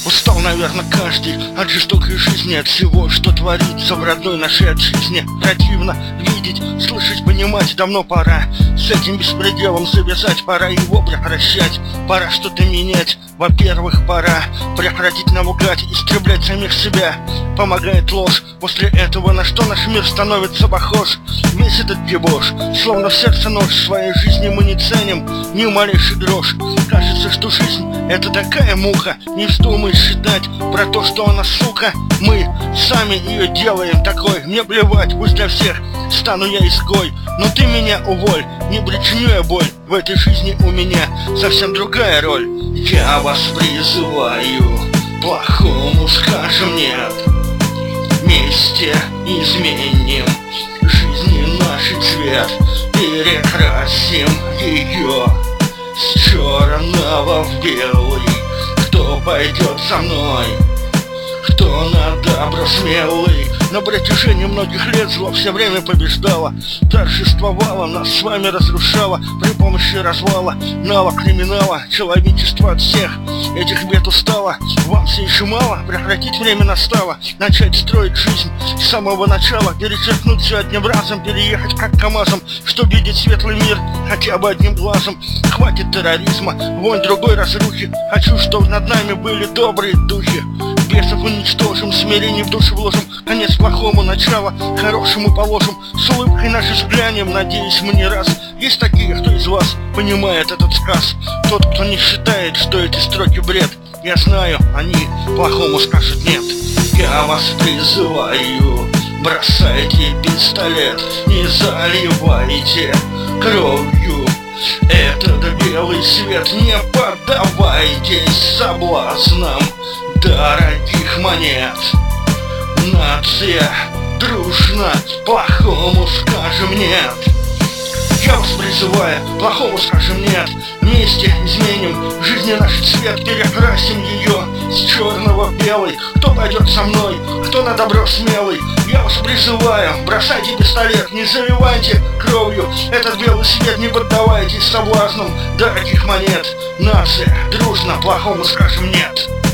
Устал, наверное, каждый от жестокой жизни, от всего, что творится в родной нашей от жизни. Противно видеть, слышать, понимать, давно пора с этим беспределом завязать, пора его прекращать, пора что-то менять. Во-первых, пора прекратить нам лгать, истреблять самих себя. Помогает ложь, после этого на что наш мир становится похож? Весь этот дебош, словно в сердце нож, своей жизни мы не ценим ни малейший грош. Кажется, что жизнь — это такая муха, не вздумай считать про то, что она сука. Мы сами ее делаем такой, мне плевать, пусть для всех стану я изгой, но ты меня уволь, не причиню я боль. В этой жизни у меня совсем другая роль. Я вас призываю, плохому скажем нет, вместе изменим жизни нашей цвет, перекрасим ее с черного в белый. Кто пойдет со мной, кто на добро смелый? На протяжении многих лет зло все время побеждало, торжествовало, нас с вами разрушало при помощи развала, нала, криминала. Человечество от всех этих бед устало. Вам все еще мало? Прекратить время настало. Начать строить жизнь с самого начала, перечеркнуть все одним разом, переехать как КамАЗом, чтобы видеть светлый мир хотя бы одним глазом. Хватит терроризма, вонь другой разрухи. Хочу, чтобы над нами были добрые духи. Бесов уничтожим, смирение в душу вложим, конец плохому, начало хорошему положим. С улыбкой нашей взглянем, надеюсь, мы не раз. Есть такие, кто из вас понимает этот сказ. Тот, кто не считает, что эти строки бред. Я знаю, они плохому скажут нет. Я вас призываю, бросайте пистолет, не заливайте кровью этот белый свет. Не поддавайтесь соблазнам дорогих монет. Нация дружно, плохому скажем нет. Я вас призываю, плохому скажем нет, вместе изменим жизни наш цвет, перекрасим ее с черного в белый. Кто пойдет со мной, кто на добро смелый? Я вас призываю, бросайте пистолет, не заливайте кровью этот белый свет, не поддавайтесь соблазнам дорогих монет. Нация дружно, плохому скажем нет.